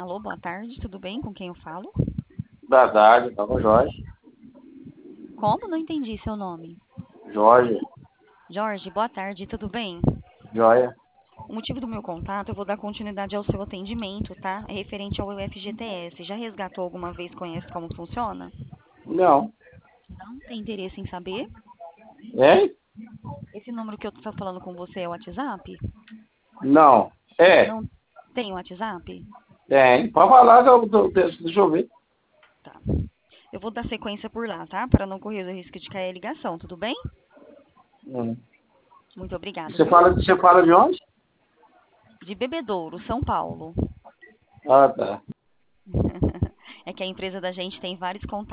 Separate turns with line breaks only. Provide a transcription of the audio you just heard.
Alô, boa tarde, tudo bem? Com quem eu falo?
Da tarde, tá com o Jorge.
Como? Não entendi seu nome.
Jorge,
Jorge, boa tarde, tudo bem?
joia.
O motivo do meu contato, eu vou dar continuidade ao seu atendimento, tá? É referente ao FGTS. Já resgatou alguma vez, conhece como funciona?
Não.
Não tem interesse em saber?
Hein?
Esse número que eu estou falando com você é o WhatsApp?
Não. É,
Não tem o WhatsApp?
tem. Pode falar que deixa eu ver.
Tá. Eu vou dar sequência por lá, tá? Para não correr o risco de cair a ligação, tudo bem?
Hum.
Muito obrigada,
Você
viu?
fala de onde?
De Bebedouro, São Paulo.
Ah, tá.
É que a empresa da gente tem vários contatos.